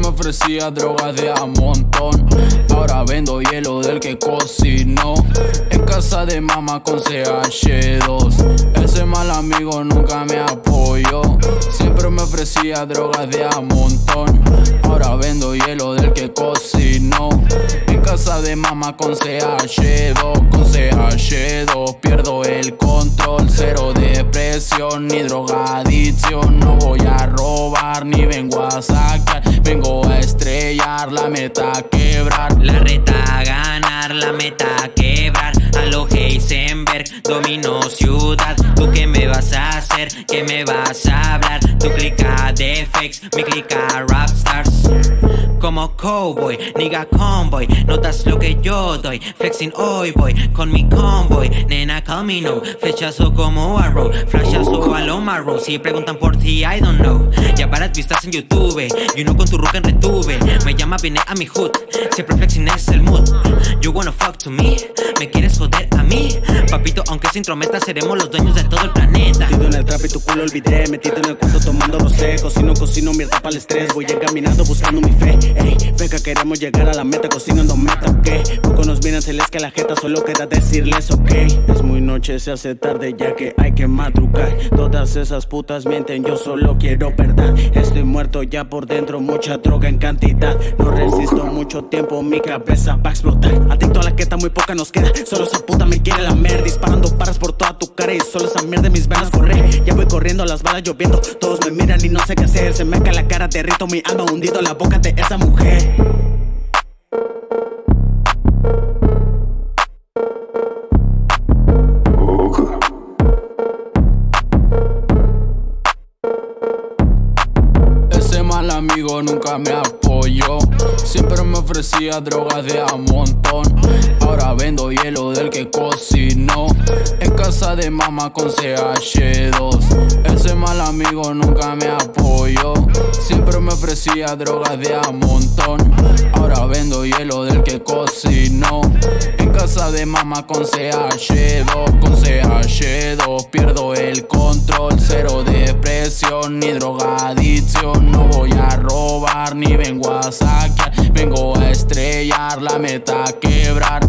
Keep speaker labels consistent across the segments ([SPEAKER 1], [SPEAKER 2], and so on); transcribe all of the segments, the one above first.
[SPEAKER 1] me ofrecía drogas de a montón. Ahora vendo hielo del que cocinó en casa de mamá con CH2. Ese mal amigo nunca me apoyó, siempre me ofrecía drogas de a montón. Ahora vendo hielo del que cocinó en casa de mamá con CH2. Con CH2 pierdo el control, cero depresión ni drogadicción. No voy a robar ni vengo a sacar, vengo a estrellar, la meta a quebrar.
[SPEAKER 2] La reta a ganar, la meta a quebrar. A lo Heisenberg, domino ciudad. ¿Tú qué me vas a hacer? ¿Qué me vas a hablar? Tu clica de fakes, mi clica rapstars. Como cowboy, nigga convoy. Notas lo que yo doy, flexing hoy voy con mi convoy. Nena call me no, flechazo como arrow, flashazo a lo marrow. Si preguntan por ti, I don't know. Ya varias vistas en YouTube, y uno con tu ruca en retube. Me llama, viene a mi hood, siempre flexing es el mood. You wanna fuck to me, me quieres joder a mí. Papito, aunque se intrometa, seremos los dueños de todo el planeta.
[SPEAKER 3] Metido en el trap y tu culo olvidé, metido en el cuarto tomando rosé. Cocino mierda para el estrés, voy encaminando buscando mi fe. Ey, feca, queremos llegar a la meta, cocinando meta, ok. Poco nos vienen, se les que la jeta, solo queda decirles ok. Es muy noche, se hace tarde ya que hay que madrugar. Todas esas putas mienten, yo solo quiero verdad. Estoy muerto ya por dentro, mucha droga en cantidad. No resisto mucho tiempo, mi cabeza va a explotar. Adicto a la queta, muy poca nos queda, solo esa puta me quiere lamer. Disparando paras por toda tu cara y solo esa mierda en mis venas corre. Ya voy corriendo, las balas lloviendo, todos me miran y no sé qué hacer. Se me cae la cara, derrito mi alma hundido en la boca de esa mujer.
[SPEAKER 1] Ese mal amigo nunca me apoyó, siempre me ofrecía drogas de a montón. Ahora vendo hielo del que cocinó en casa de mamá con CH2. Ese mal amigo nunca me apoyó, siempre me ofrecía drogas de a montón. Ahora vendo hielo del que cocinó en casa de mamá con CH2. Con CH2 pierdo el control, cero depresión ni drogadicción. No voy a robar ni vengo a saquear, vengo a estrellar, la meta a quebrar.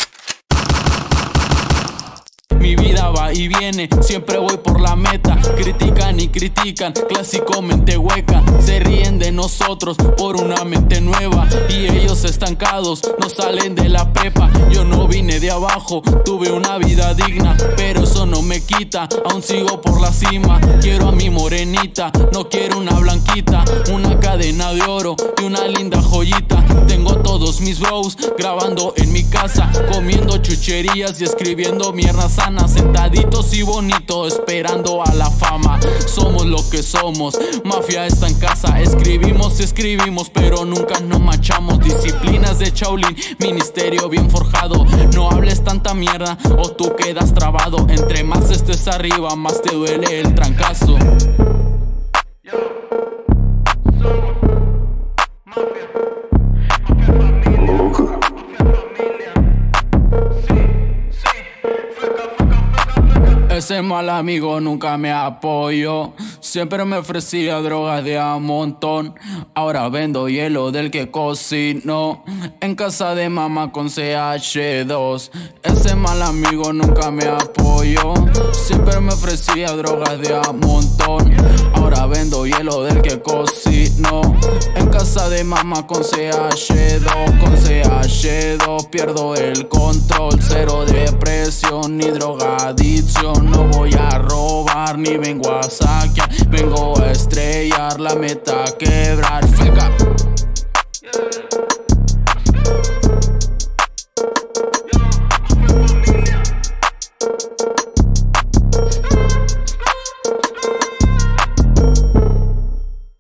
[SPEAKER 1] Mi vida va y viene, siempre voy por la meta. Critican y critican, clásico mente hueca. Se ríen de nosotros por una mente nueva, y ellos estancados no salen de la prepa. Yo no vine de abajo, tuve una vida digna, pero eso no me quita, aún sigo por la cima. Quiero a mi morenita, no quiero una blanquita. Una cadena de oro y una linda joyita. Tengo todos mis bros grabando en mi casa, comiendo chucherías y escribiendo mierda sana. Sentaditos y bonitos esperando a la fama. Somos lo que somos, mafia está en casa. Escribimos y escribimos, pero nunca nos machamos. Disciplinas de Shaolin, ministerio bien forjado. No hables tanta mierda o tú quedas trabado. Entre más estés arriba, más te duele el trancazo. Ese mal amigo nunca me apoyó, siempre me ofrecía drogas de a montón. Ahora vendo hielo del que cocinó en casa de mamá con CH2. Ese mal amigo nunca me apoyó, siempre me ofrecía drogas de a montón. Ahora vendo hielo del que cocinó en casa de mamá con CH2. Con CH2 pierdo el control, cero depresión ni drogadicción. No voy a robar ni vengo a saquear, vengo a estrellar, la meta a quebrar.